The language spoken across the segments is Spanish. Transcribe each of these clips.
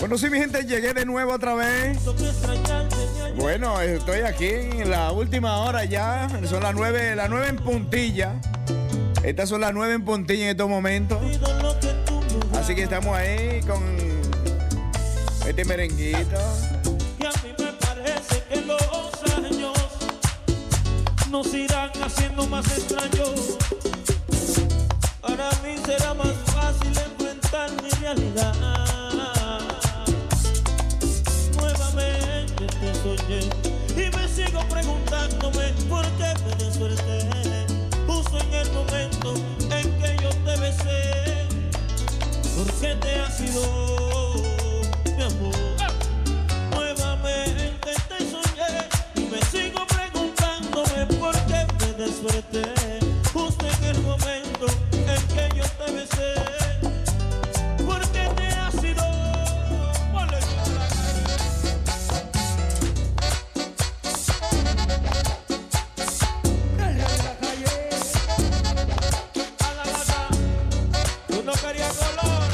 Bueno, sí, mi gente, llegué de nuevo otra vez. Bueno, estoy aquí en la última hora ya. Son las 9 en puntilla. Estas son las 9 en puntilla en estos momentos. Así que estamos ahí con este merenguito. Y a mí me parece que los años nos irán haciendo más extraños. Para mí será más fácil enfrentar mi realidad. Nuevamente te soñé y me sigo preguntándome por qué me desperté justo en el momento en que yo te besé. ¿Por qué te has ido, mi amor? Nuevamente te soñé y me sigo preguntándome por qué me desperté justo en el momento en que yo te besé. ¿Por qué te has ido? Tú no querías colores.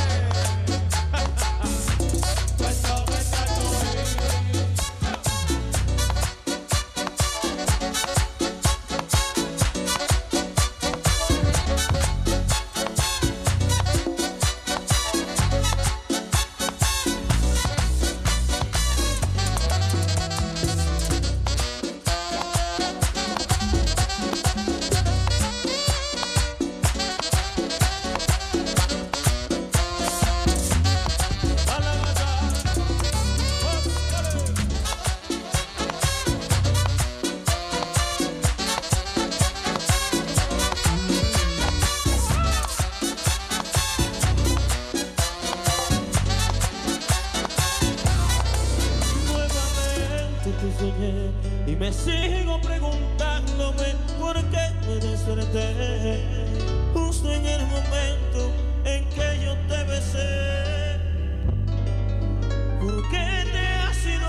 Y me sigo preguntándome por qué me desperté justo en el momento en que yo te besé. ¿Por qué te has ido?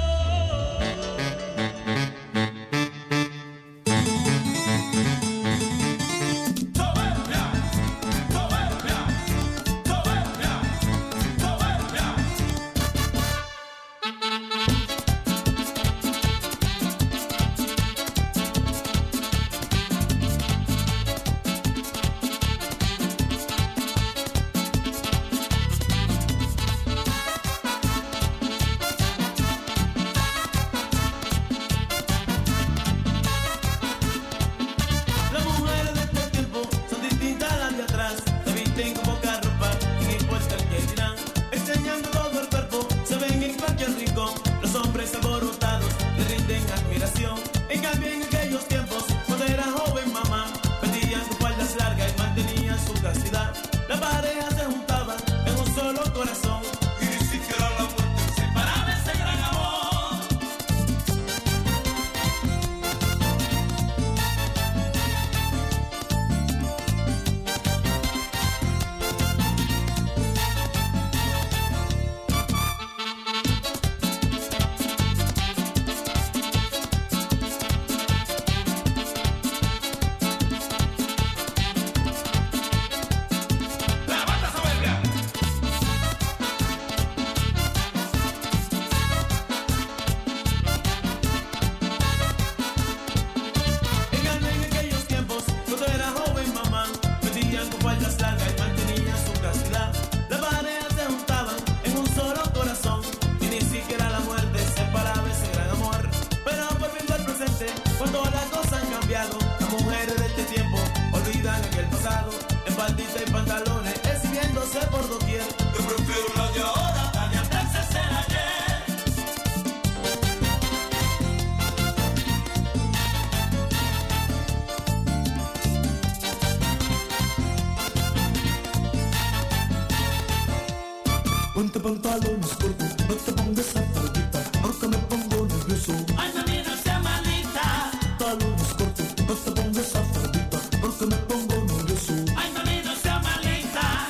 Ponte pantalones cortos, no te pongas esa faldita, porque me pongo nervioso. Ay, mami, no sea malita. Pantalones cortos, no te pongas esa faldita, porque me pongo nervioso. Ay, mami, no sea malita.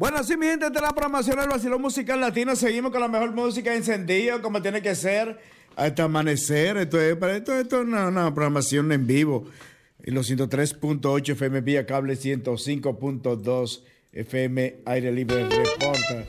Bueno, sí, mi gente, esta es la programación del Vacilón Musical Latino. Seguimos con la mejor música encendida, como tiene que ser, hasta amanecer. Esto es una programación en vivo. En los 103.8 FM vía cable, 105.2 FM aire libre reporta.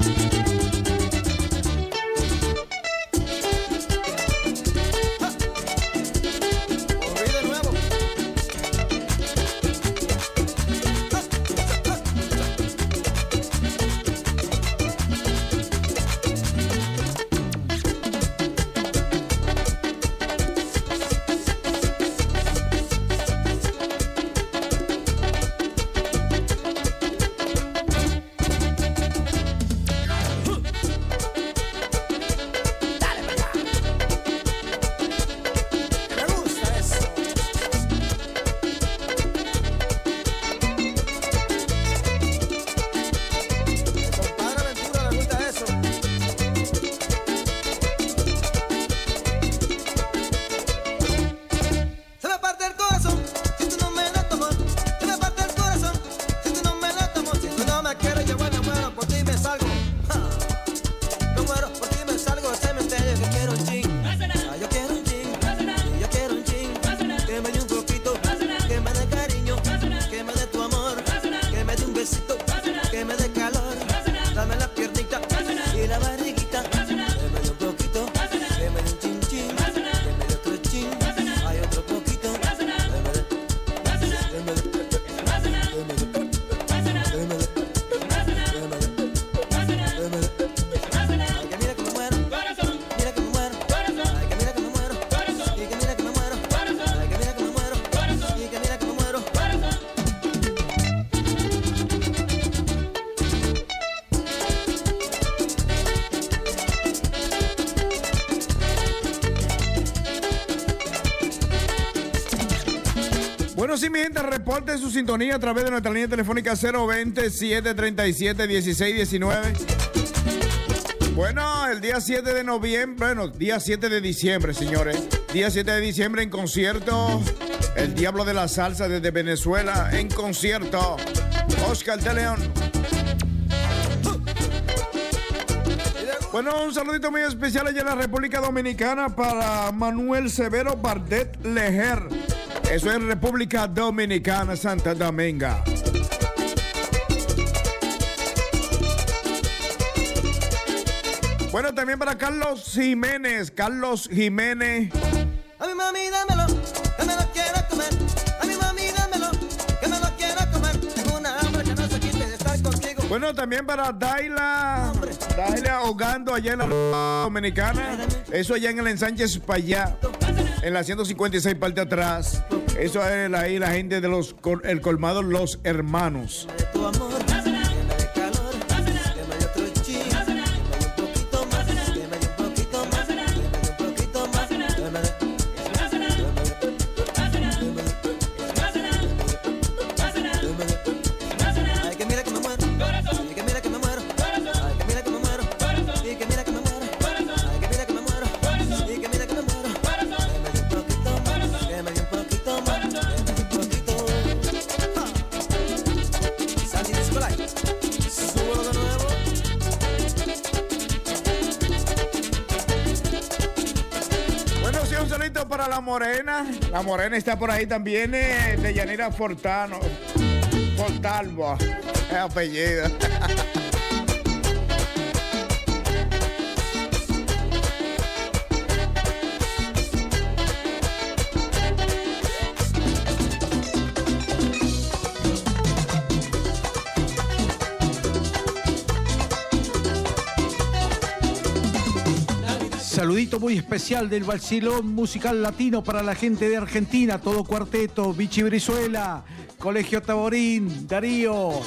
Bueno, sí, mi gente, reporte su sintonía a través de nuestra línea telefónica 020-737-1619. Bueno, el día 7 de noviembre, día 7 de diciembre, señores. Día 7 de diciembre en concierto, El Diablo de la Salsa desde Venezuela, en concierto, Oscar de León. Bueno, un saludito muy especial allá en la República Dominicana para Manuel Severo Bardet Lejer. Eso es República Dominicana, Santa Dominga. Bueno, también para Carlos Jiménez. Carlos Jiménez. A mi mami dámelo, que me lo quiero comer. A mi mami dámelo, que me lo quiero comer. Tengo una hambre que no se quite de estar contigo. Bueno, también para Daila ahogando allá en la Dominicana. Eso allá en el ensanche Espaillá, en la 156 parte atrás. Eso es ahí la gente de el colmado Los Hermanos. De tu amor, que me dé calor, que me dé otro chin, que me dé un poquito más, que me dé un poquito más, que me dé un poquito más, que me dé. Ay, que mira que me muero, ay, que mira que me muero, ay, que mira que me muero, y que mira que me muero, ay, que mira que me muero, y que mira que me muero, que me dé un poquito más, que me dé un poquito más. Bueno, sí, un saludito para la Morena. La Morena está por ahí también, de Yanira Fortalvo, es apellido. Saludito muy especial del Vacilón Musical Latino para la gente de Argentina, todo cuarteto, Vichy Brizuela, Colegio Taborín, Darío.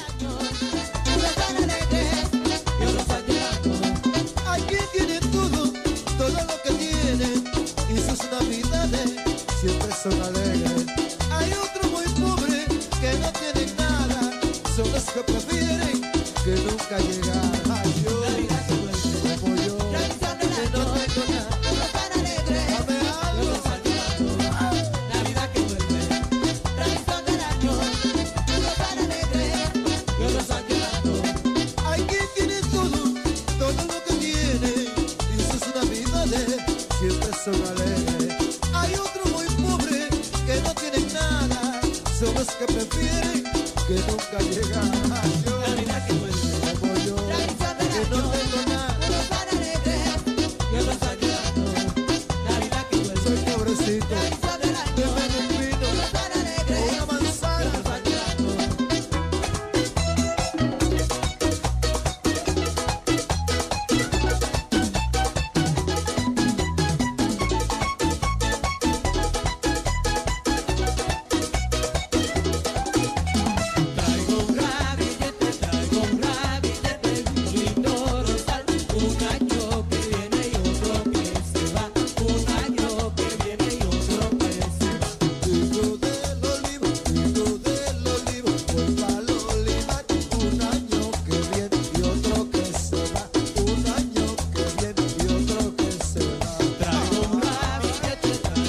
Aquí tiene todo lo que tiene, y sus navidades siempre son alegres. Hay otro muy pobre que no tiene nada, son los que prefieren que nunca llegar. Ay, yo, como yo, que no tengo nada. Dame algo. Navidad que vuelve, tradición del año, para alegre, yo los añoro. Hay que prefieren que nunca llegan. Yo, La vida que duele, como yo, que no tengo nada, que lo está llorando. La vida que duele, soy pobrecito. Déjame un vino o una manzana. lo está llorando. Traigo un rabillete, un lindo rosal, un año que viene y otro que se va, un año que viene y otro que se va. Trigo del olivo, voy pa'l olivar. Un año que viene y otro que se va. Un año que viene y otro que se va. Traigo un rabillete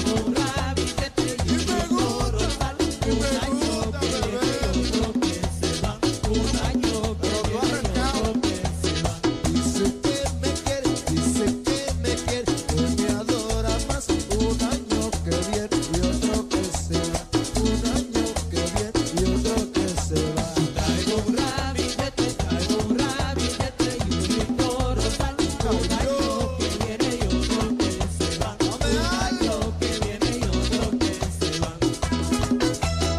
y un lindo rosal, un año que viene y otro que se va, un año que viene y otro que se va. Dice que me quiere, que me adora más. Un año que viene y otro que se va. Un año que viene y otro que se va. Traigo un rabillete y un lindo rosal, un año que viene y otro que se va, un año que viene y otro que se va.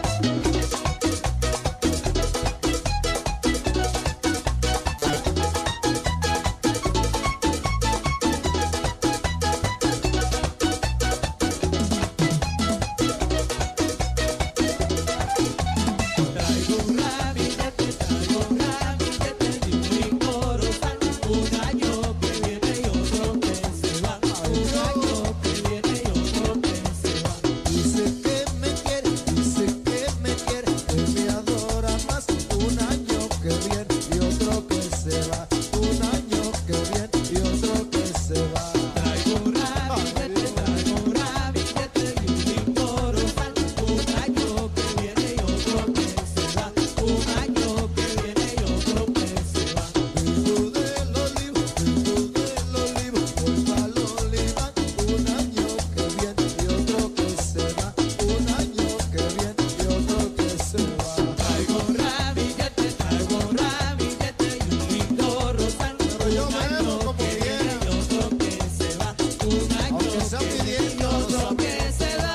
Traigo un rabillete y un lindo rosal, un año que viene y otro que se va, un año que viene y otro que se va. Dice que me quiere, que me adora más. Un año que viene y otro que se va. Un año que viene y otro que se va. Traigo un rabillete y un lindo rosal, un año que viene y otro que se va, un año que viene y otro que se va. Trigo del olivo, voy pa'l olivar. Un año que viene y otro que se va. Un año que viene y otro que se va. Traigo un rabillete y un lindo rosal, Pero yo un bebo año como que viene y otro que se va, un año Aunque sea que viene y pidiendo, otro que se va.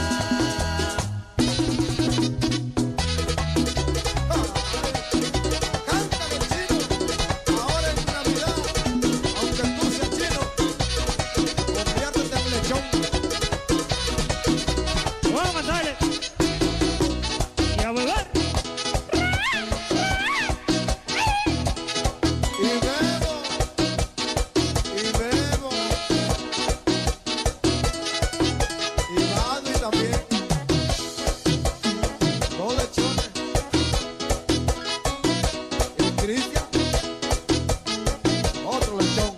Cántalo, chino. Ahora en Navidad, aunque tú seas chino, conviértete en lechón. Vamos a cantarle. Y a volver. Y bebo, y mando y también. Dos lechones. Y Cristian, otro lechón.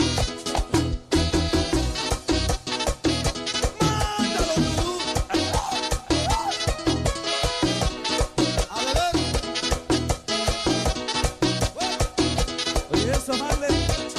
Mándalo, Dudú. A beber. Oye, eso, Marley.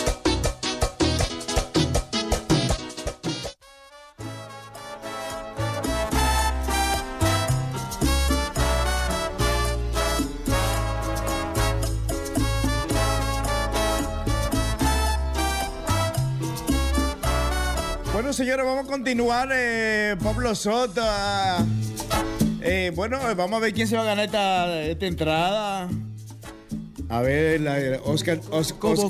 Bueno, señores, vamos a continuar. Pablo Soto. Bueno, vamos a ver quién se va a ganar esta entrada. A ver, Oscar. ¿Cómo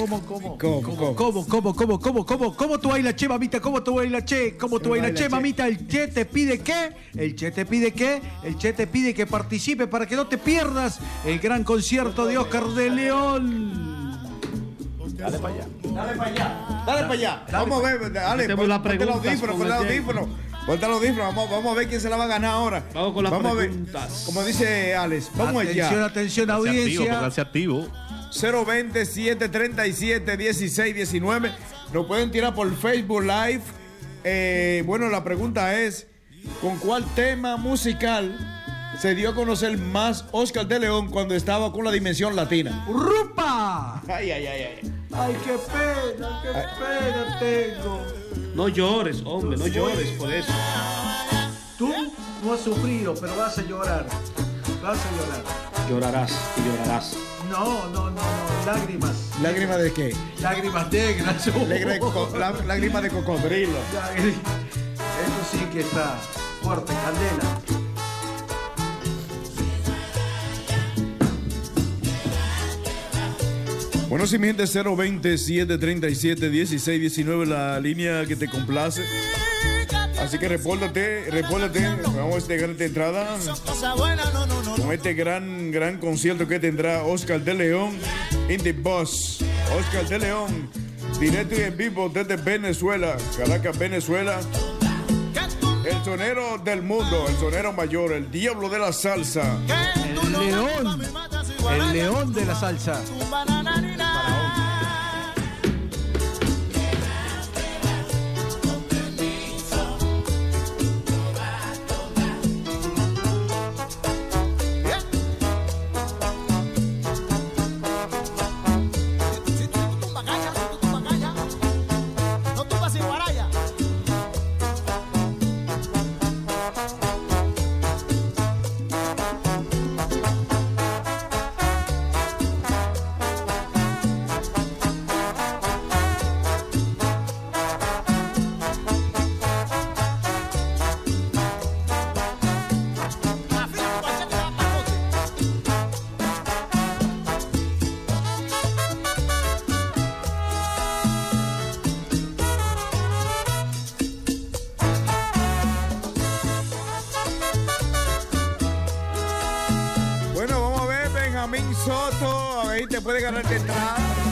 tú bailas, che, mamita? ¿Cómo tú bailas, che? ¿Cómo tú bailas, che, mamita? El Che te pide qué? El Che te pide qué? El Che te pide que participe para que no te pierdas el gran concierto de Oscar de León. Dale para allá. Vamos a ver, dale, Hacemos las ponte el preguntas audífono, con ponte el el audífono. Ponte el audífono, vamos a ver quién se la va a ganar ahora. Vamos con las a ver, preguntas. como dice Alex, vamos Atención, allá. atención, audiencia. Pónganse activo. 020 737 1619. Nos pueden tirar por Facebook Live. Bueno, la pregunta es: ¿con cuál tema musical se dio a conocer más Oscar de León cuando estaba con la Dimensión Latina? ¡Rupa! Ay, ay, ay, ay. ¡Ay, qué pena tengo! No llores, hombre, no llores por eso. Tú no has sufrido, pero vas a llorar. Vas a llorar. Llorarás y llorarás. No. Lágrimas. ¿Lágrima de qué? Lágrimas negras. Lágrima de cocodrilo. Eso sí que está fuerte, candela. Bueno, si mi gente, 020-737-1619, la línea que te complace. Así que repórtate. Vamos a este gran entrada con este gran concierto que tendrá Oscar de León in the Bus. Oscar de León, directo y en vivo desde Venezuela, Caracas, Venezuela. El sonero del mundo, el sonero mayor, el diablo de la salsa. El león de la salsa. Soto, a ver si te puede ganar de entrada.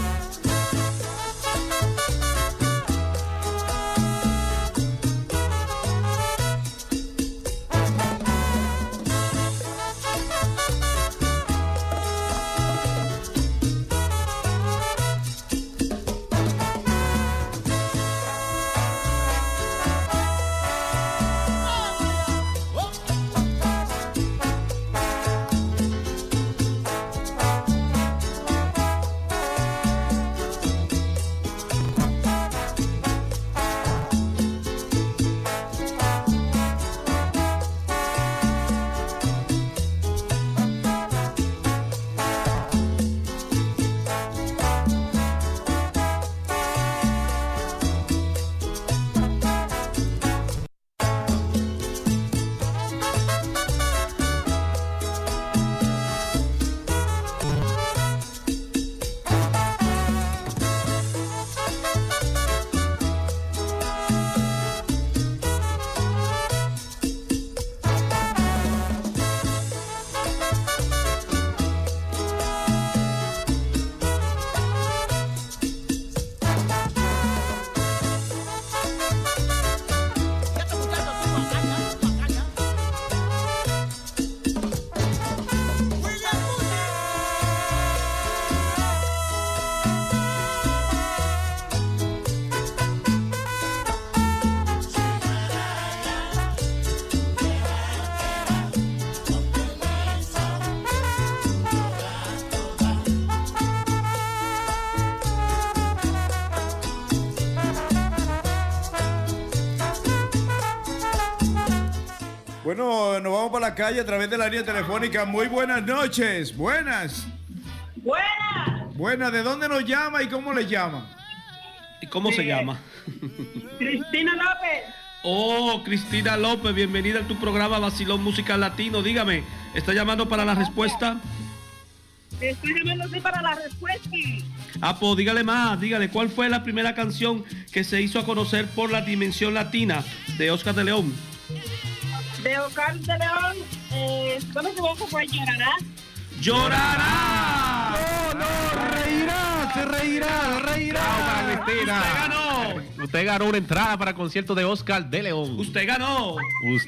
Bueno, nos vamos para la calle a través de la línea telefónica. Muy buenas noches. Buenas. Buenas. ¿De dónde nos llama y cómo le llama? ¿Y cómo se llama? Cristina López. Oh, Cristina López, bienvenida a tu programa Vacilón Musical Latino. Dígame, ¿está llamando para la respuesta? Estoy llamando sí para la respuesta. Ah, pues dígale, ¿cuál fue la primera canción que se hizo a conocer por la dimensión latina de Oscar de León? De Oscar de León, ¿cómo se llama? Fue Llorará. ¡Llorará! No, se reirá. Cristina. Usted ganó una entrada para el concierto de Oscar de León. Usted ganó.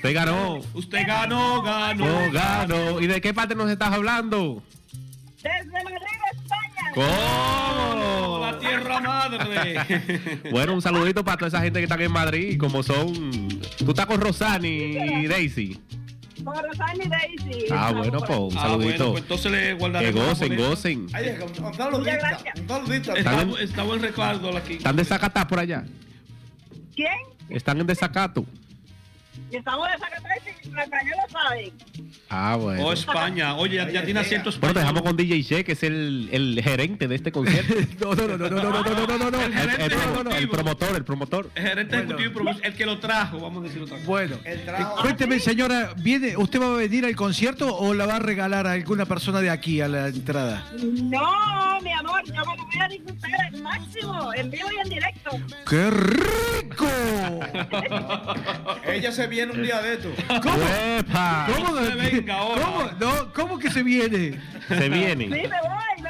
¿Y de qué parte nos estás hablando? Desde Madrid, España. ¿Cómo? La tierra madre. Bueno, un saludito para toda esa gente que está aquí en Madrid, como son... Tú estás con Rosani y Daisy. Con Rosani y Daisy. Ah, bueno, pues un saludito. Bueno, pues entonces le guardaremos. Que gocen. Ay, un saludito. Está buen recuerdo aquí. ¿Están de Zacatá por allá? ¿Quién? ¿Están en desacato? Y estamos de Zacatecas y la calle lo saben. Ah, bueno. O España. Oye, ya tiene acento Bueno, español. te dejamos con DJ Che, que es el gerente de este concierto. No. El gerente ejecutivo. El promotor. El gerente ejecutivo y promoción, el que lo trajo, vamos a decir otra cosa. Bueno, El trabajo. cuénteme, señora, ¿usted va a venir al concierto o la va a regalar a alguna persona de aquí a la entrada? No, mi amor, yo me lo voy a disfrutar al máximo, en vivo y en directo. ¡Qué rico! Ella se viene un día de esto. ¡Epa! ¿Cómo, se venga ahora. ¿Cómo que se viene? Se Sí, viene. me voy.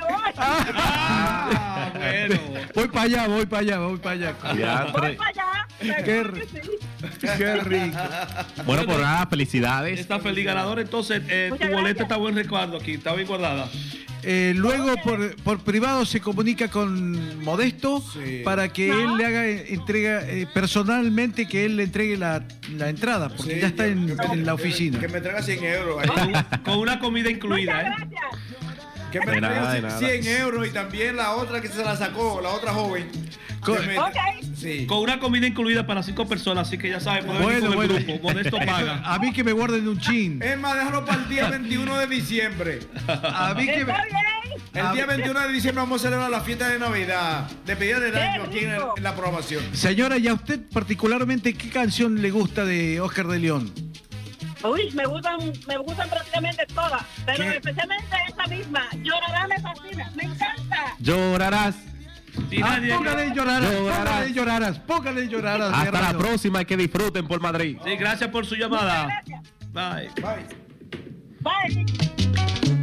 Ah, bueno. Voy para allá. Ya, Voy para allá. Qué seguro que sí. Qué rico. Bueno, por nada, felicidades. Está feliz ganador, entonces tu Muchas boleta gracias. está buen recuerdo aquí, está bien guardada. Luego por privado se comunica con Modesto Sí. para que él le haga entrega personalmente, que él le entregue la entrada, porque Sí, ya está en la que oficina. me traiga 100 euros. Con una comida incluida, Muchas ¿eh? gracias. Que me De traiga nada, de nada. 100 euros y también la otra que se la sacó, la otra joven. Co- Que me- Ok. Sí. Con una comida incluida para 5 personas, así que ya saben, pueden venir con el grupo. Modesto paga. A mí que me guarden un chin. Es más, déjalo para el día 21 de diciembre. A mí que me... Está bien. El día 21 de diciembre vamos a celebrar la fiesta de Navidad. Despedida de año aquí en la programación. Señora, ¿y a usted particularmente qué canción le gusta de Oscar de León? Uy, me gustan prácticamente todas, pero ¿Qué? especialmente esa misma. Llorará me fascina, me encanta. Llorarás. Y nadie- Póngale lloraras, Llorarás. póngale lloraras. Hasta la hermano. próxima y que disfruten por Madrid. Sí, gracias por su llamada. Gracias. Bye. Bye. Bye.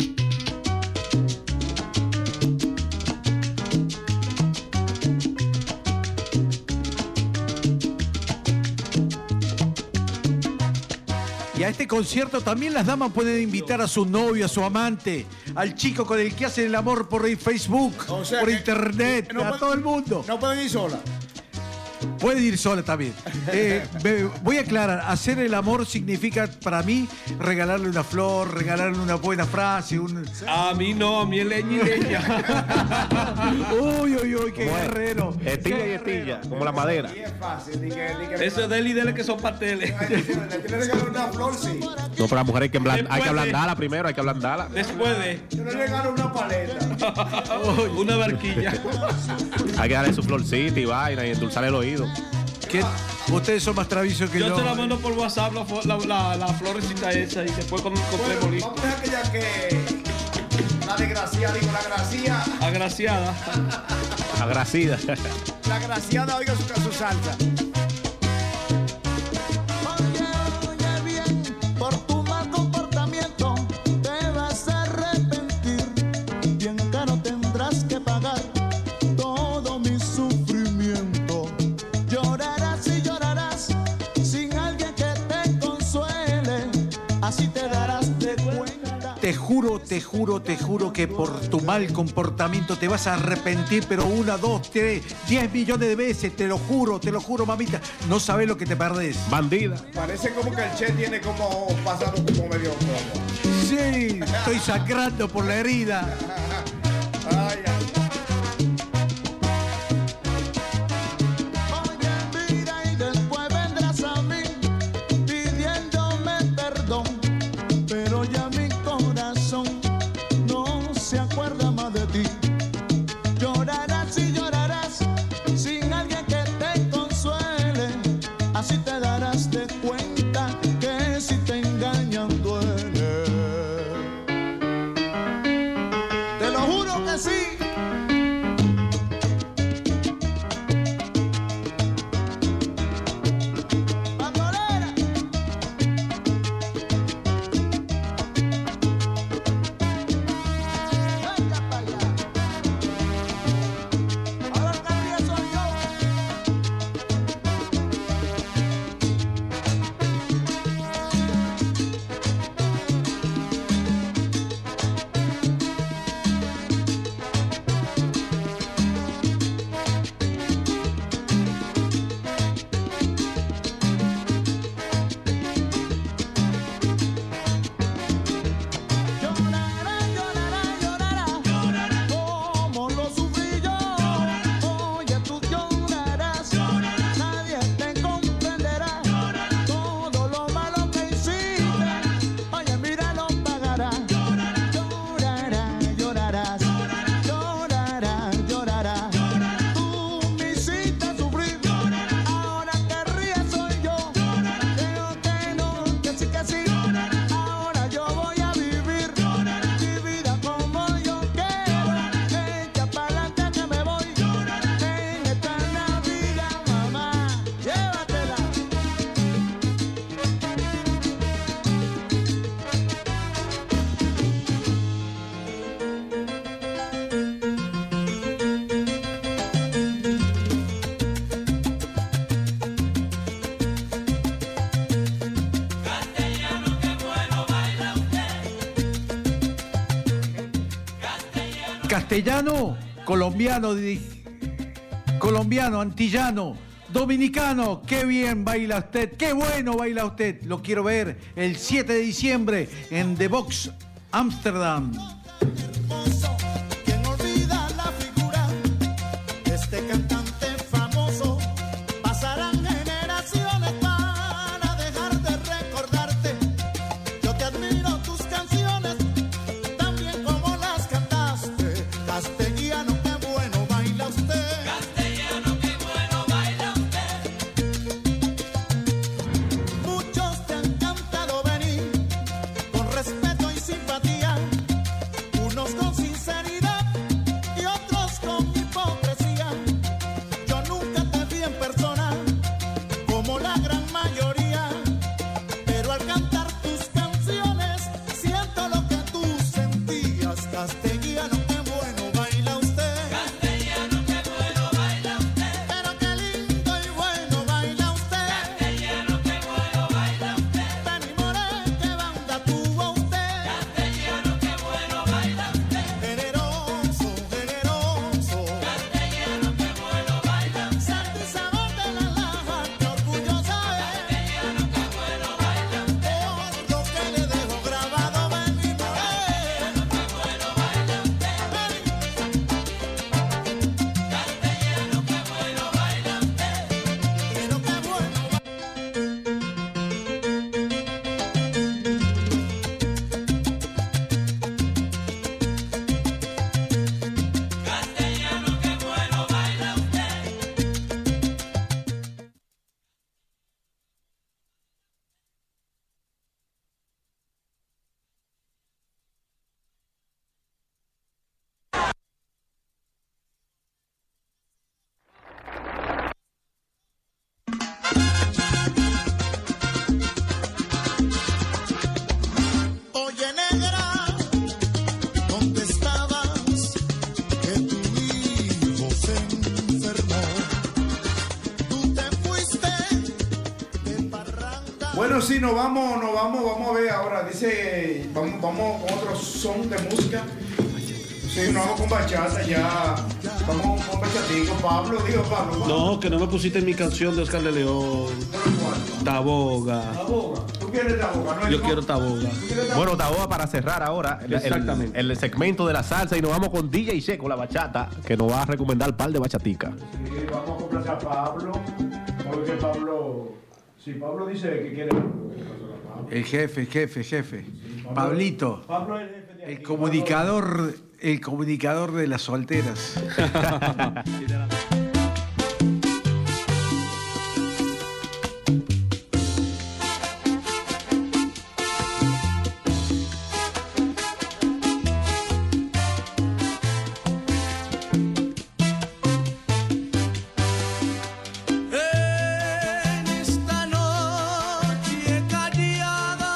Y a este concierto también las damas pueden invitar a su novio, a su amante, al chico con el que hacen el amor por el Facebook, O sea por que- internet, no a puede- todo el mundo. No pueden ir sola. Pueden ir sola también. Voy a aclarar, hacer el amor significa para mí regalarle una flor, regalarle una buena frase, A mí no, a mí es leña y leña. Uy, qué ¿Cómo es? guerrero. Estilla Qué y estilla, como la madera. Y es fácil. Di que Eso es dele y dele que son pasteles. le tiene que regalar una flor, sí. No, pero la mujer hay que Después de- ablandarla primero, hay que ablandarla. Después de Yo le regalo una paleta. una barquilla. Hay que darle su florcita y vaina y endulzarle el oído. ¿Qué? Ustedes son más traviesos que yo. Yo te la mando por WhatsApp la florecita esa y después cuando encontremos Bueno, listo. vamos a dejar que ya que la desgraciada, digo, la gracia, Agraciada. Agracida. la graciada oiga su salsa. Oye bien, por tu mal comportamiento te vas a arrepentir. Bien caro tendrás que pagar todo mi sufrimiento. Llorarás y llorarás sin alguien que te consuele. Así te darás de cuenta. Te juro que por tu mal comportamiento te vas a arrepentir, pero 1, 2, 3, 10 millones de veces, te lo juro, mamita. No sabes lo que te perdés. Bandida. Parece como que el Che tiene como pasado como medio flojo. Sí, estoy sangrando por la herida. Ay, ay. Oye, mira y después vendrás a mí pidiéndome perdón, pero ya mi corazón no se acuerda más de ti. Llorarás y llorarás sin alguien que te consuele. Así te darás de cuenta que si te engañan duele. Te lo juro que sí. Bandolera. Venga para allá. castellano, colombiano, colombiano, antillano, dominicano. Qué bien baila usted, qué bueno baila usted. Lo quiero ver el 7 de diciembre en The Box Amsterdam. ¿Quién olvida la figura de este cantante famoso? Pasarán generaciones para dejar de recordarte. Yo te admiro tus canciones, también como las cantaste. Castellano, qué bueno baila usted. Castellano, qué bueno baila usted. Muchos te han cantado venir con respeto y simpatía. Unos con sinceridad y otros con hipocresía. Yo nunca te vi en persona como la gran mayoría, pero al cantar tus canciones siento lo que tú sentías. Castellano, qué bueno baila usted. Castellano, qué bueno baila usted. Pero qué lindo y bueno baila usted. Castellano, qué bueno baila usted. Benny Moré, qué banda tuvo usted. Castellano, qué bueno baila usted. Generoso, generoso. Castellano, qué bueno baila usted. Santo y sabor de la laja, qué orgullosa es. Castellano, qué bueno baila usted. Por lo que le dejo grabado Benny Moré. Qué bueno baila usted. Castellano, qué bueno baila usted. Pero qué bueno. Castellano, qué bueno baila usted. Oye, negra, ¿dónde estabas? Que tu hijo se enfermó. Tú te fuiste de parranda. Bueno, sí, vamos a ver ahora. Dice, vamos con otro son de música. Sí, nos vamos con bachata ya. Vamos con bachatico. Pablo, digo Pablo. No, que no me pusiste en mi canción de Oscar de León. Taboga. Taboga. ¿Tú quieres Taboga? ¿No? Yo quiero Taboga. Bueno, Taboga, para cerrar ahora Exactamente. el segmento de la salsa y nos vamos con DJ Checo, la bachata, que nos va a recomendar un par de bachaticas. Sí, vamos a complacer a Pablo. Porque Pablo. Si Pablo dice que quiere. El jefe. Pablito, Pablo es el jefe de aquí. el comunicador de las solteras. En esta noche callada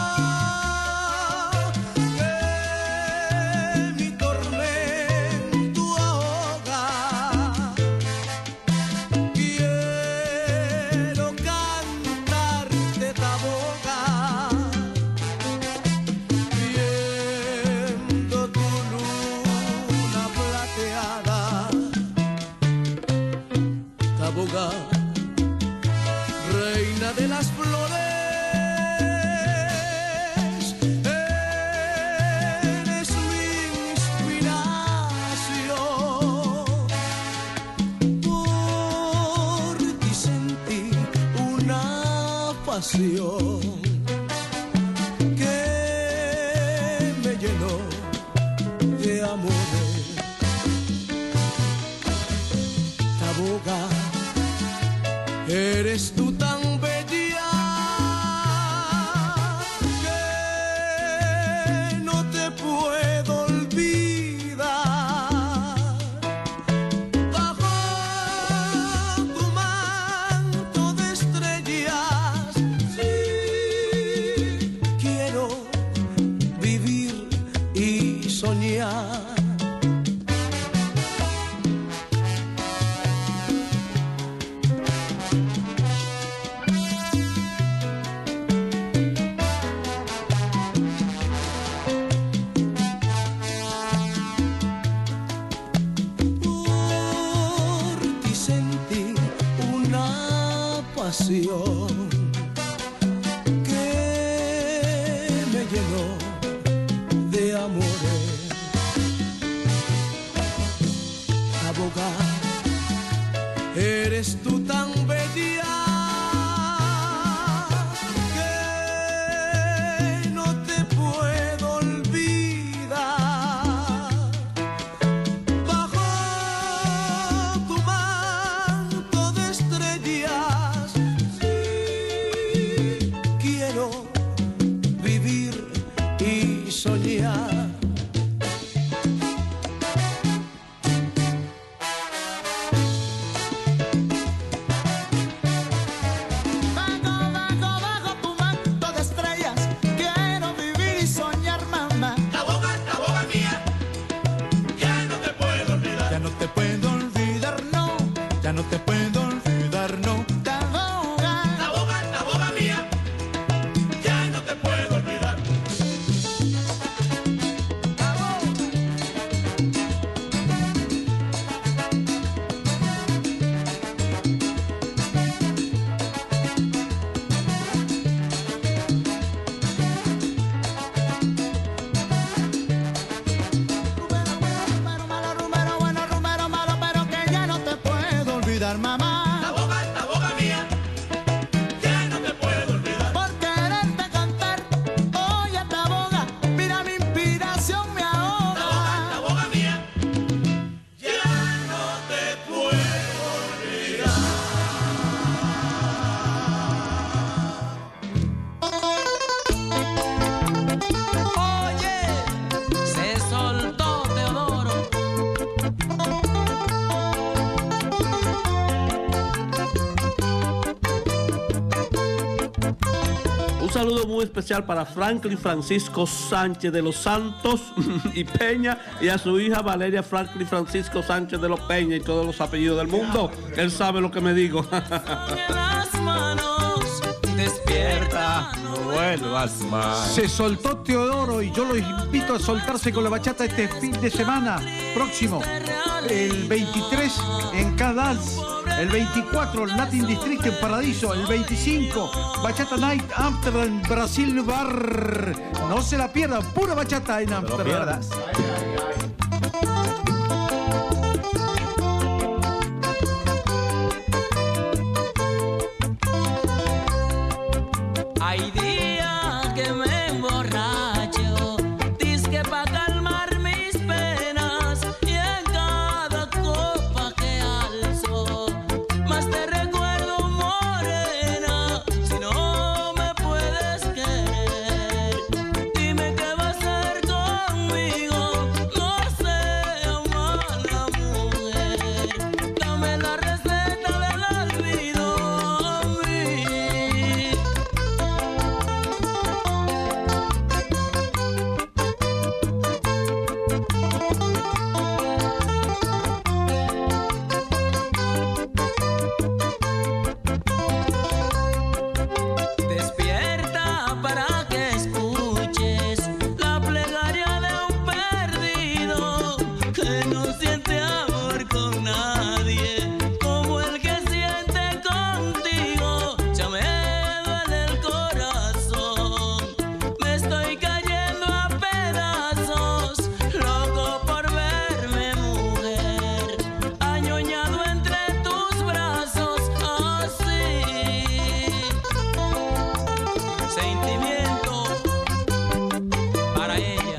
que mi tormento ahoga, quiero cantarte Taboga, viendo tu luna plateada. Taboga, reina de las flores, eres mi inspiración. Por ti sentí una pasión que me llenó de amores. Taboga, eres tú tan bella que no te puedo olvidar. Bajo tu manto de estrellas, sí, quiero vivir y soñar. Eres tú tan bella que no te puedo olvidar. Bajo tu manto de estrellas, sí, quiero vivir y soñar. No te puedo olvidar, no. La boca mía, ya no te puedo olvidar. Rumero malo, pero que ya no te puedo olvidar, mamá. La boca mía, ya no te puedo olvidar. Por quererte cantar, oye esta boca, mira mi inspiración me ahoga. La boca mía, ya no te puedo olvidar. Oye, se soltó Teodoro. Un saludo muy especial para Franklin Francisco Sánchez de los Santos y Peña y a su hija Valeria Franklin Francisco Sánchez de los Peña y todos los apellidos del mundo. Él sabe lo que me digo. Las manos, despierta, no vuelvas más. Se soltó Teodoro y yo los invito a soltarse con la bachata este fin de semana próximo. El 23 en K-Dance, el 24 Latin District en Paradiso, el 25 Bachata Night Amsterdam Brasil Bar. No se la pierdan, pura bachata en Amsterdam. Hay días que me emborracho, dizque pa' calmar mis penas, y en cada copa que alzo, más te recuerdo, morena. Si no me puedes querer, dime qué vas a hacer conmigo. No sea mala mujer, dame la receta del olvido a mí. Despierta para que escuches la plegaria de un perdido que no siente amor con nadie como el que siente contigo. Ya me duele el corazón, me estoy cayendo a pedazos, loco por verme mujer, añoñado entre tus brazos, así. Sentimiento para ella.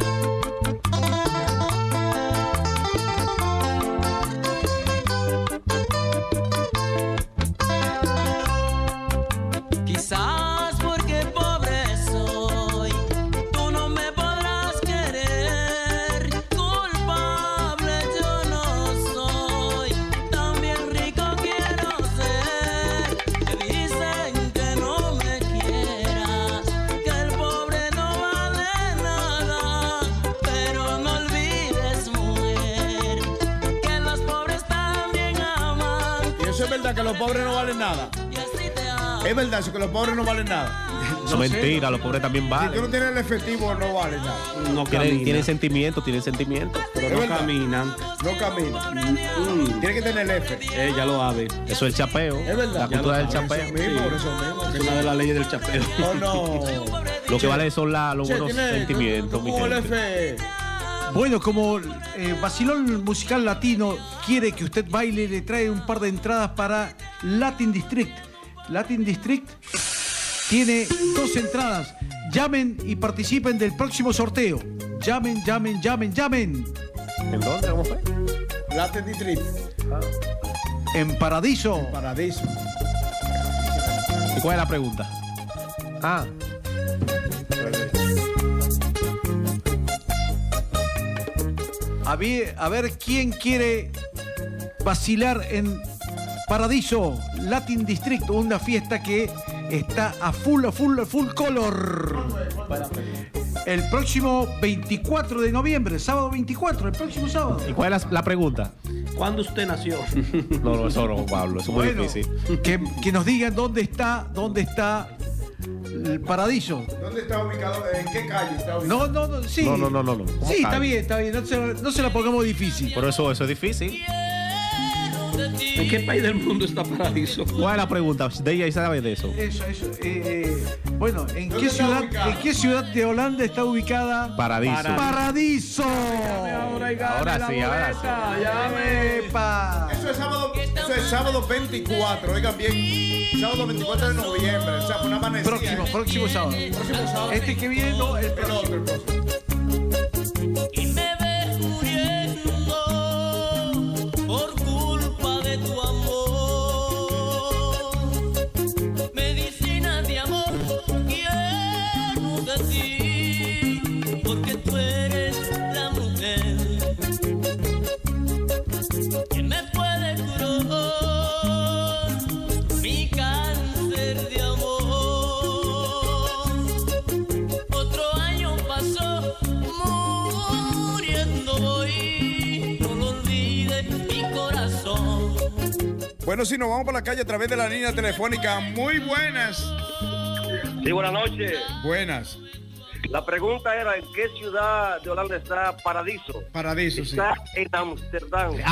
Quizás porque pobre soy, tú no me podrás querer. Culpable yo no soy, también rico quiero ser. Que dicen que no me quieras, que el pobre no vale nada, pero no olvides, mujer, que los pobres también aman. Y eso es verdad que los pobres no valen nada. Y así te amo. Es verdad eso que los pobres no valen nada. Eso es mentira, los pobres también Si tú no valen. tienes el efectivo, no vale nada. No Tienen caminan, sentimientos, tienen sentimientos. pero Es no verdad. caminan. No camina. Tiene que tener el F. Ella lo sabe. Eso es el chapeo. Es verdad. La cultura del Ya lo chapeo. Eso mismo, por eso mismo. Es una de las leyes del chapeo. Oh, no. Lo que vale son los Che, buenos tiene- sentimientos, mi como el gente. F. Bueno, como Vacilón Musical Latino quiere que usted baile, le trae un par de entradas para Latin District. Latin District tiene 2 entradas. Llamen y participen del próximo sorteo. Llamen, llamen, llamen, llamen. ¿En dónde? ¿Cómo fue? Latin District. En Paradiso. Paradiso. ¿Y cuál es la pregunta? Ah, A ver quién quiere vacilar en Paradiso, Latin District, una fiesta que está a full color. El próximo 24 de noviembre, sábado 24, el próximo sábado. ¿y cuál es la pregunta? ¿Cuándo usted nació? No, eso no, Pablo, eso es muy Bueno, difícil. que nos digan dónde está el Paradiso. ¿Dónde está ubicado? ¿En qué calle está ubicado? No, sí. No. Sí, está bien. No se la pongamos difícil. Por eso es difícil. ¿En qué país del mundo está Paradiso? ¿Cuál es la pregunta? De ella y sabe de eso. Eso. Bueno, ¿en ¿Dónde qué está ciudad? ubicado? ¿En qué ciudad de Holanda está ubicada? Paradiso. Paradiso. Ahora sí. ¡Epa! Eso es sábado 24, oigan bien. Sábado 24 de noviembre. O sea, una amanecida. Próximo sábado. Próximo sábado. Este que viene, no, el próximo. El próximo. Y me ves muriendo por culpa de tu amor. Medicina de amor quiero de ti, porque tú eres la mujer que me puede curar mi cáncer de amor. Otro año pasó muriendo voy, no lo olvides mi corazón. Bueno, si nos vamos por la calle a través de la línea telefónica. Muy buenas. Sí, buenas noches. Buenas. La pregunta era, ¿en qué ciudad de Holanda está Paradiso? Paradiso, sí. Está en Amsterdam. Se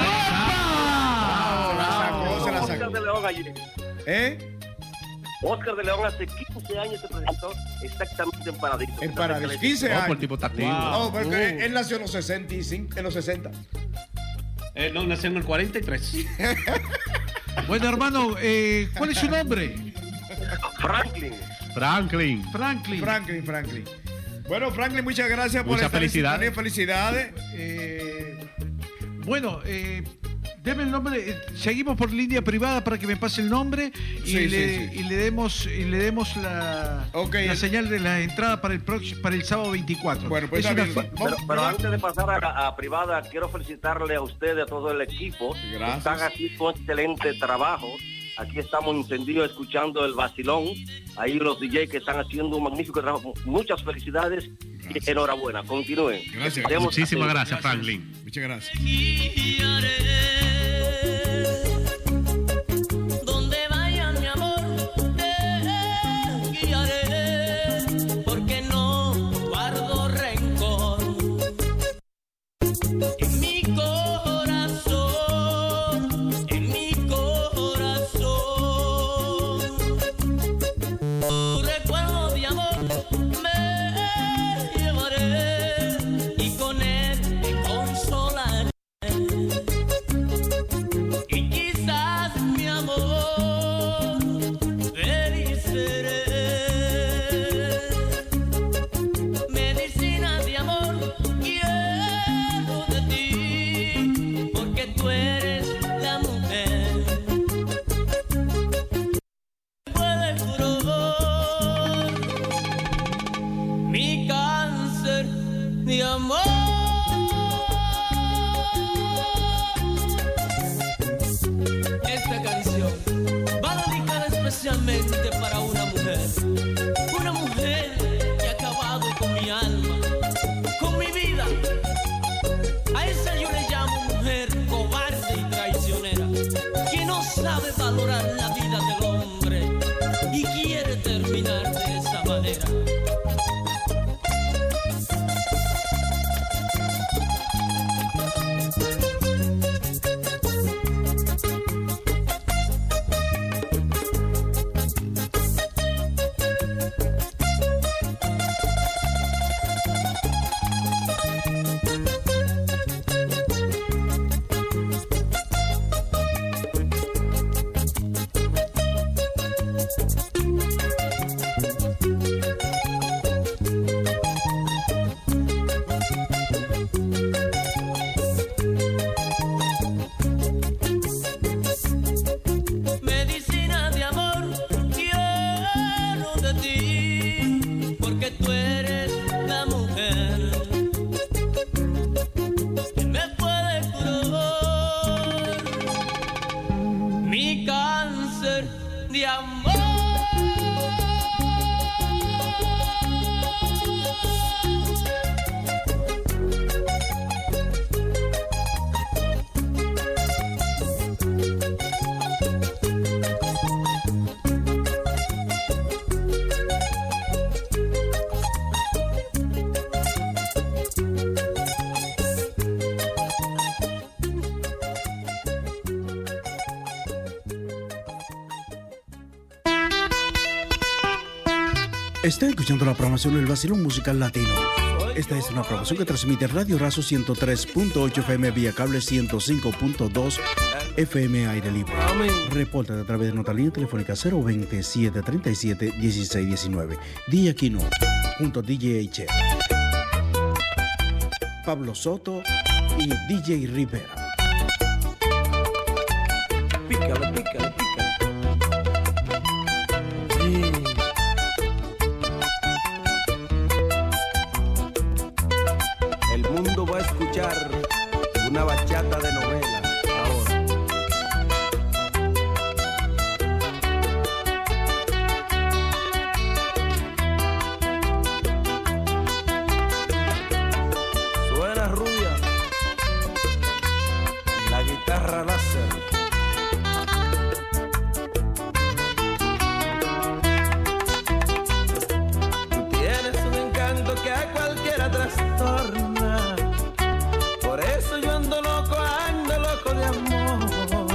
la Oscar sacó. de León ayer. Oscar de León hace 15 años se presentó exactamente en Paradiso. En Paradiso. 15 No, años. por el tipo está activo. No, porque él nació en los 65, en los 60. No, nació en el 43. Bueno, hermano, ¿cuál es su nombre? Franklin. Franklin. Bueno, Franklin, muchas gracias por Muchas esta felicidades. Felicidades. Bueno, deme el nombre. Seguimos por línea privada para que me pase el nombre y, Sí, y le demos la señal de la entrada para el sábado 24. Bueno, pues Es está una bien. Pero antes de pasar a privada, quiero felicitarle a usted y a todo el equipo. Gracias. Están haciendo un excelente trabajo. Aquí estamos encendidos escuchando el vacilón. Ahí los DJ que están haciendo un magnífico trabajo. Muchas felicidades y enhorabuena. Continúen. Gracias. Muchísimas gracias, Franklin. Muchas gracias. Donde vaya mi amor, te guiaré, porque no guardo rencor. En mi corazón, tu recuerdo de amor me llevaré y con él me consolaré. Y quizás mi amor feliz seré. Medicina de amor quiero de ti, Está escuchando la programación del Vacilón Musical Latino. Esta es una programación que transmite Radio Razo 103.8 FM vía cable 105.2 FM aire libre. Repórtate a través de nuestra línea telefónica 027-37-1619. DJ Aquino, junto a DJ Che, Pablo Soto y DJ Rivera. Pícale, pícale, pícale. Sí. El mundo va a escuchar una bachata de novela ahora. Suena rubia, la guitarra láser. Tú tienes un encanto que a cualquiera trastorna. Por eso yo ando loco de amor.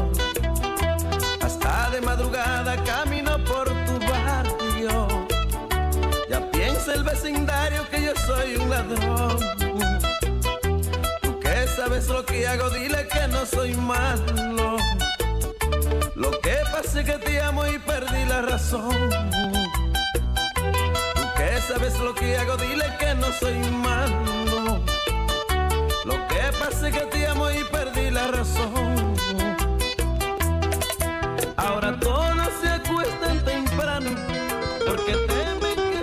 Hasta de madrugada camino por tu barrio. Ya piensa el vecindario que yo soy un ladrón. Tú que sabes lo que hago, dile que no soy malo. Lo que pasa es que te amo y perdí la razón. Tú que sabes lo que hago, dile que no soy malo. Lo que pasa es que te amo y perdí la razón. Ahora todos se acuestan temprano porque temen que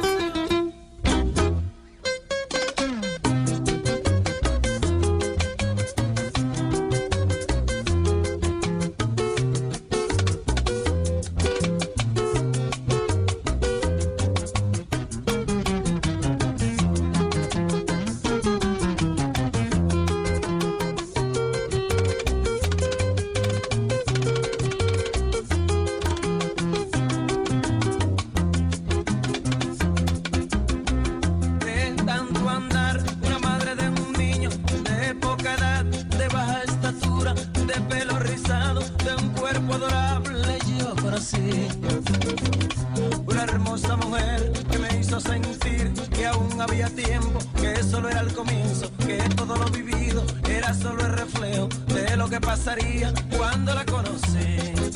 una hermosa mujer que me hizo sentir que aún había tiempo, que solo era el comienzo, que todo lo vivido era solo el reflejo de lo que pasaría cuando la conocí.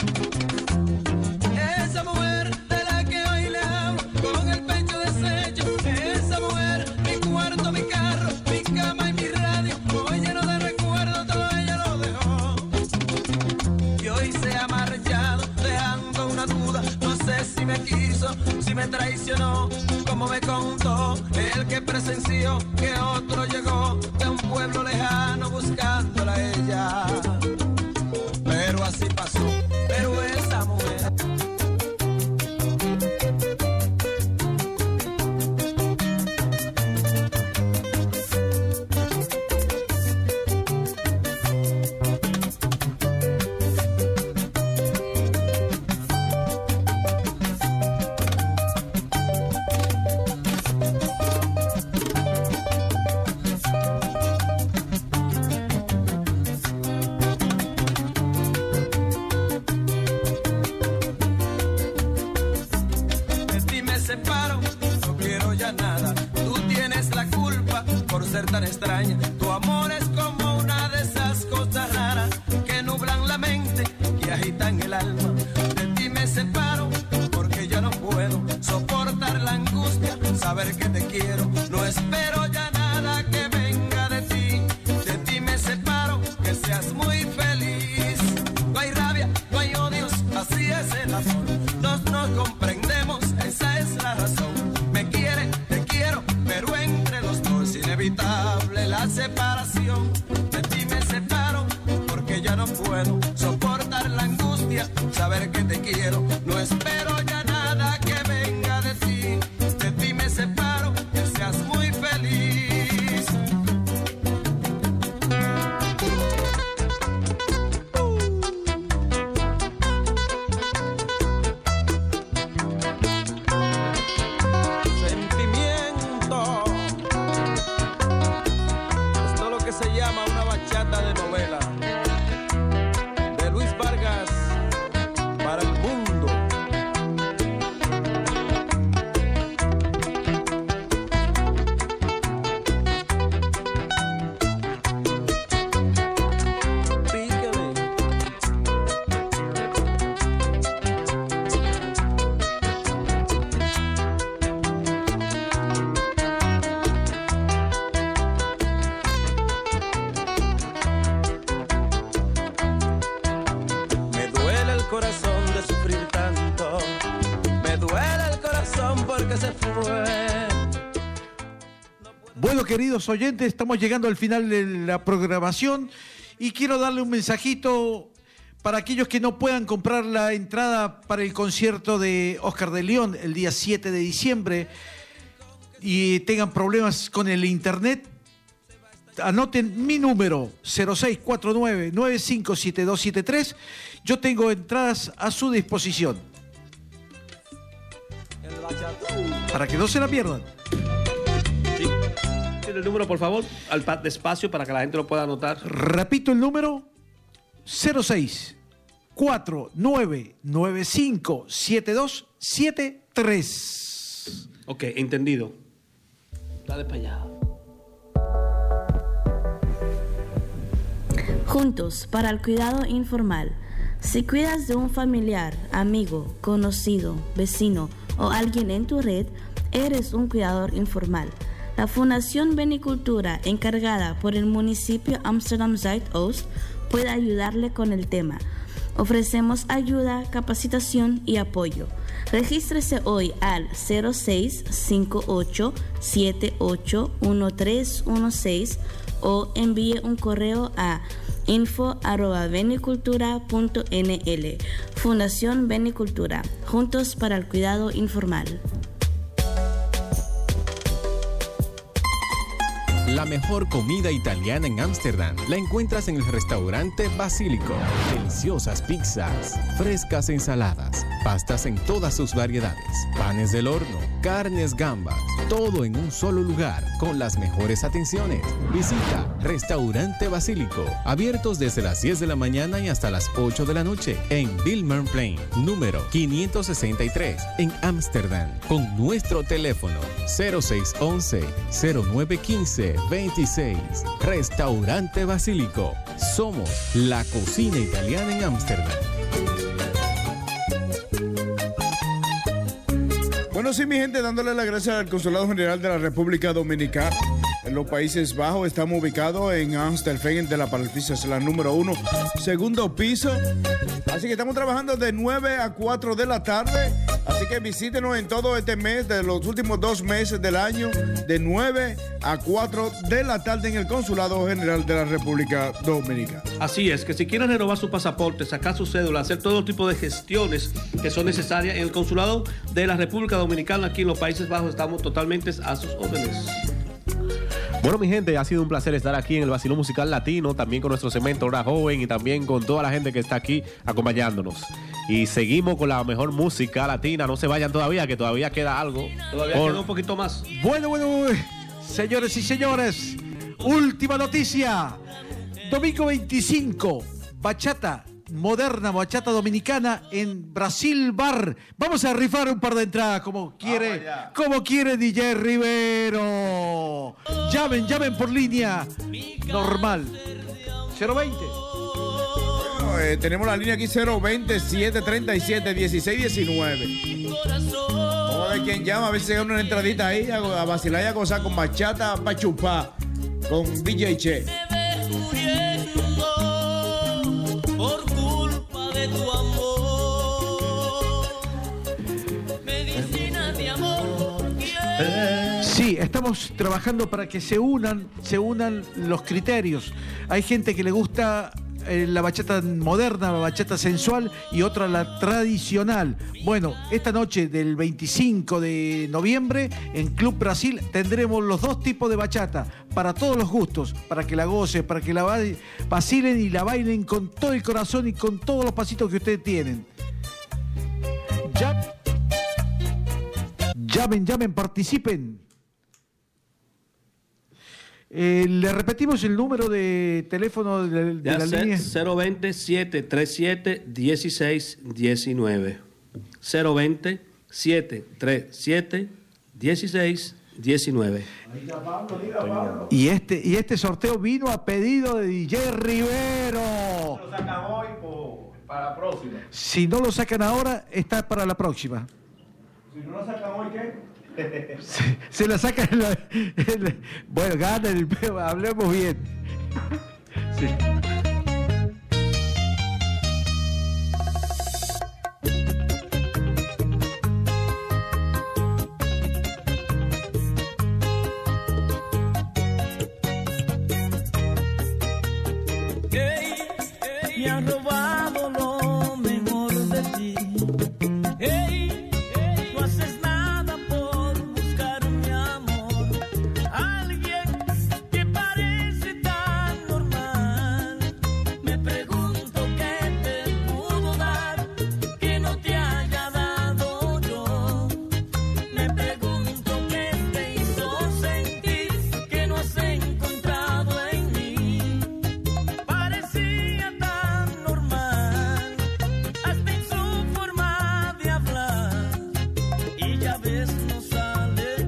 Esa mujer de la que hoy le hablo con el pecho deshecho, esa mujer, mi cuarto, mi carro, mi cama y mi radio, hoy lleno de recuerdos, todo ella lo dejó. Y hoy se ha marchado dejando una duda, no sé si me quiso, si me traicionó, como me contó el que presenció que otro llegó de un pueblo lejano buscándola a ella. Pero así pasó, pero esa mujer ser tan extraña. Tu amor es como una de esas cosas raras que nublan la mente, que agitan el alma. De ti me separo porque ya no puedo soportar la angustia, saber que te quiero. No espero ya nada que venga de ti. De ti me separo, que seas muy feliz. No hay rabia, no hay odios, así es el amor. Nos comprendemos, esa es la razón. Me quiere, te quiero, pero entre los dos inevitable la separación. De ti me separo porque ya no puedo soportar la angustia, saber que te quiero. No espero ya nada que venga de ti. De ti me separo, que seas muy feliz. Sentimiento. Esto es lo que se llama una bachata de novela. De Luis Vargas para el mundo. queridos oyentes, estamos llegando al final de la programación y quiero darle un mensajito para aquellos que no puedan comprar la entrada para el concierto de Oscar de León el día 7 de diciembre y tengan problemas con el internet. Anoten mi número 0649-957273. Yo tengo entradas a su disposición para que no se la pierdan. Sí. ¿Tiene el número, por favor? Despacio para que la gente lo pueda anotar. Repito el número: 0649-957273. Ok, entendido. Dale para allá. Juntos para el cuidado informal. Si cuidas de un familiar, amigo, conocido, vecino o alguien en tu red, eres un cuidador informal. La Fundación Benicultura, encargada por el municipio Amsterdam Zuidoost, puede ayudarle con el tema. Ofrecemos ayuda, capacitación y apoyo. Regístrese hoy al 0658781316 o envíe un correo a info@benicultura.nl. Fundación Benicultura, juntos para el cuidado informal. La mejor comida italiana en Ámsterdam la encuentras en el restaurante Basílico. Deliciosas pizzas, frescas ensaladas, pastas en todas sus variedades, panes del horno, carnes gambas, todo en un solo lugar con las mejores atenciones. Visita Restaurante Basílico, abiertos desde las 10 de la mañana y hasta las 8 de la noche en Wilmerplein, número 563 en Ámsterdam, con nuestro teléfono 0611-0915-26. Restaurante Basílico. Somos la cocina italiana en Ámsterdam. Bueno, sí, mi gente, dándole las gracias al Consulado General de la República Dominicana en los Países Bajos. Estamos ubicados en Amstelveen de la Palficia, la número 1, segundo piso. Así que estamos trabajando de 9 a 4 de la tarde. Así que visítenos en todo este mes, de los últimos 2 meses del año, de 9 a 4 de la tarde en el Consulado General de la República Dominicana. Así es, que si quieren renovar su pasaporte, sacar su cédula, hacer todo tipo de gestiones que son necesarias en el Consulado de la República Dominicana, aquí en los Países Bajos, estamos totalmente a sus órdenes. Bueno, mi gente, ha sido un placer estar aquí en el Vacilón Musical Latino, también con nuestro segmento Hora Joven y también con toda la gente que está aquí acompañándonos. Y seguimos con la mejor música latina. No se vayan todavía, que todavía queda algo. Todavía queda un poquito más. Bueno, señores y señores, última noticia. Domingo 25, bachata moderna, bachata dominicana en Brasil Bar. Vamos a rifar un par de entradas como quiere DJ Rivero. Llamen por línea normal 020. Tenemos la línea aquí 020-737-1619. Vamos a ver quién llama, a ver si se gana una entradita ahí a vacilar y a gozar con bachata pa' chupar con DJ Che. Por culpa de tu amor, medicina de amor. Sí, estamos trabajando para que se unan los criterios. Hay gente que le gusta la bachata moderna, la bachata sensual y otra la tradicional. Bueno, esta noche del 25 de noviembre en Club Brasil tendremos los dos tipos de bachata para todos los gustos, para que la gocen, para que la vacilen y la bailen con todo el corazón y con todos los pasitos que ustedes tienen. Llamen, participen. Le repetimos el número de teléfono de la línea. 020-737-1619. 020-737-1619. Y este sorteo vino a pedido de DJ Rivero. Lo sacan hoy para la próxima. Si no lo sacan ahora, está para la próxima. Si no lo sacan hoy, ¿qué? Se la sacan bueno, gana el hablemos bien. Sí. me han robado lo mejor de ti. Hey, no haces nada por buscar mi amor. Alguien que parece tan normal. Me pregunto qué te pudo dar que no te haya dado yo. Me pregunto qué te hizo sentir que no has encontrado en mí. Parecía tan normal, hasta en su forma de hablar, y ya ves no sale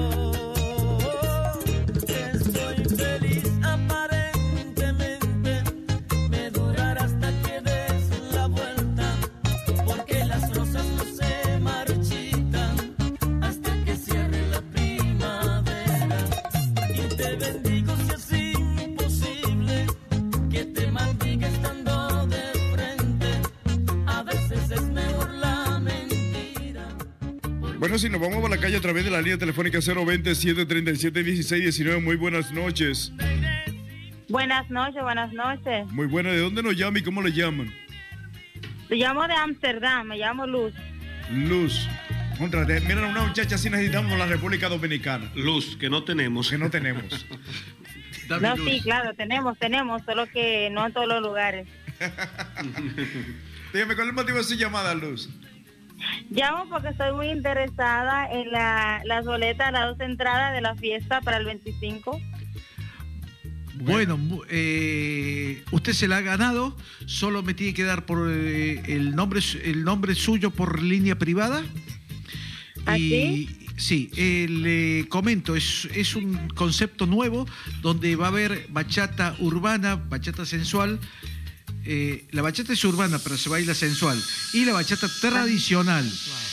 hoy. Estoy feliz aparentemente, me durará hasta que des la vuelta, porque las rosas no se marchitan hasta que cierre la primavera. Y te bendigo si es imposible que te maldiga estando de frente. A veces es mejor la mentira. Bueno, si nos vamos por la calle a través de la línea telefónica 020-737-1619. Muy buenas noches. Buenas noches, buenas noches. Muy buena. ¿De dónde nos llama y cómo le llaman? Te llamo de Amsterdam, me llamo Luz. Luz. Mira, una muchacha así necesitamos en la República Dominicana. Luz, que no tenemos. Que no tenemos. No, sí, claro, tenemos, solo que no en todos los lugares. Dígame, ¿cuál es el motivo de su llamada, Luz? Llamo porque estoy muy interesada en las boletas, las 2 entradas de la fiesta para el 25. Bueno, usted se la ha ganado, solo me tiene que dar por el nombre suyo por línea privada. ¿Así? Sí, le comento, es un concepto nuevo donde va a haber bachata urbana, bachata sensual. La bachata es urbana, pero se baila sensual. Y la bachata tradicional.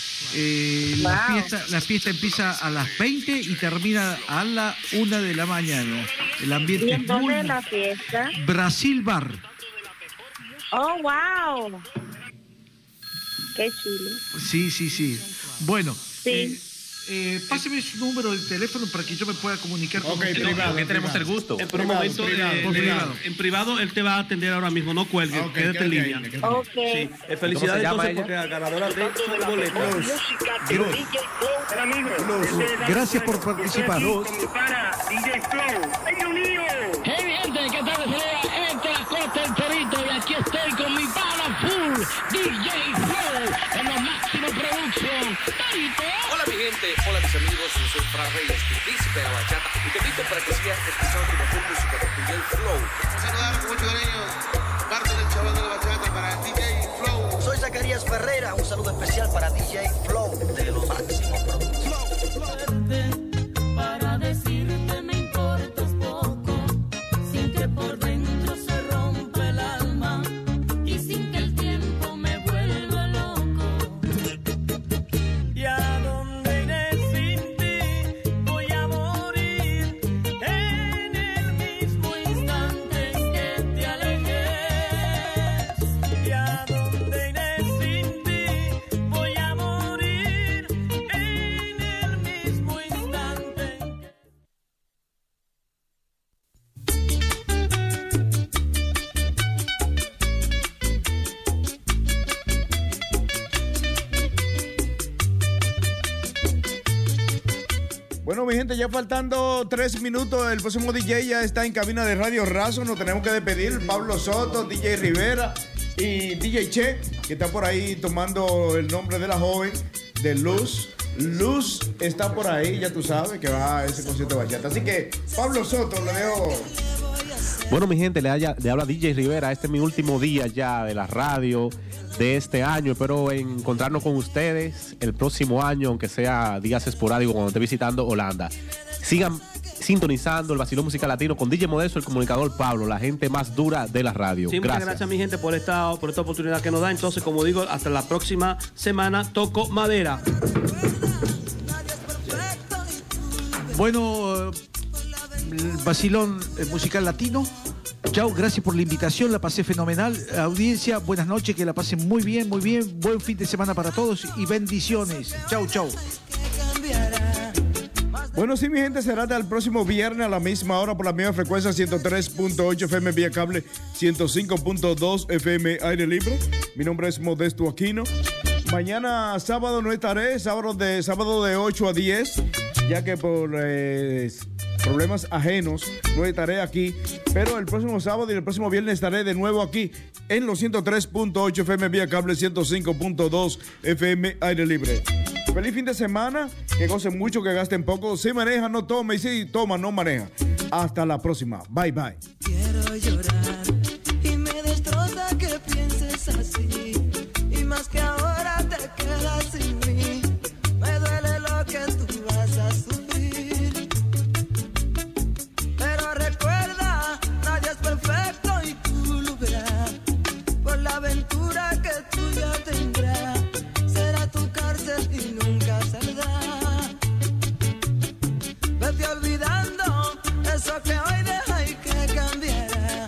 La fiesta empieza a las 20 y termina a la 1 de la mañana. El ambiente ¿Y es en dónde muy... es la fiesta? Brasil Bar. Oh, wow. Qué chulo. Sí. Bueno, Sí. páseme su número de teléfono para que yo me pueda comunicar con usted. Que tenemos el gusto. Por un momento, en privado, él te va a atender ahora mismo. No cuelgue, quédate en línea. Ok. Sí. Felicidades entonces porque la ganadora de su boleta. Gracias por participar. Hey, gente, ¿qué tal? Les saluda Héctor Acosta, el Torito, y aquí estoy con mi pana full, DJ Flow, en la máxima producción. Torito. Hola mi gente, hola mis amigos, yo soy Fran Reyes, tu príncipe de la bachata, y te invito para que sigas escuchando tu mejor música de DJ Flow. Saludar con mucho cariño, parte del chaval de la bachata para DJ Flow. Soy Zacarías Ferreira, un saludo especial para DJ Flow de los máximos producción. Para decirte me importas poco, sin que por dentro se rompa el alma y sin que el tiempo me vuelva loco. ¿Y a dónde iré sin ti? Voy a morir en el mismo instante en que te alejes. ¿Y a dónde iré sin ti? Voy a morir en el mismo instante en que... Bueno, mi gente, ya faltando 3 minutos, el próximo DJ ya está en cabina de Radio Razo. Nos tenemos que despedir. Pablo Soto, DJ Rivera y DJ Che, que está por ahí tomando el nombre de la joven, de Luz. Luz está por ahí, ya tú sabes, que va a ese concierto de bachata. Así que, Pablo Soto, le dejo. Bueno, mi gente, le habla DJ Rivera. Este es mi último día ya de la radio de este año. Espero encontrarnos con ustedes el próximo año, aunque sea días esporádicos cuando esté visitando Holanda. Sigan sintonizando el Vacilón Musical Latino con DJ Modesto, el comunicador Pablo, la gente más dura de la radio. Sí, muchas gracias, mi gente, por esta oportunidad que nos da. Entonces, como digo, hasta la próxima semana. Toco madera. Bueno, Vacilón Musical Latino. Chao, gracias por la invitación, la pasé fenomenal. Audiencia, buenas noches, que la pasen muy bien, muy bien. Buen fin de semana para todos y bendiciones. Chau, chau. Bueno, sí, mi gente, será hasta el próximo viernes a la misma hora por la misma frecuencia 103.8 FM vía cable, 105.2 FM aire libre. Mi nombre es Modesto Aquino. Mañana sábado no estaré, sábado de 8 a 10, ya que por problemas ajenos no estaré aquí. Pero el próximo sábado y el próximo viernes estaré de nuevo aquí en los 103.8 FM vía cable, 105.2 FM aire libre. Feliz fin de semana, que gocen mucho, que gasten poco. Si maneja, no tome, y si toma, no maneja. Hasta la próxima. Bye, bye. Quiero llorar.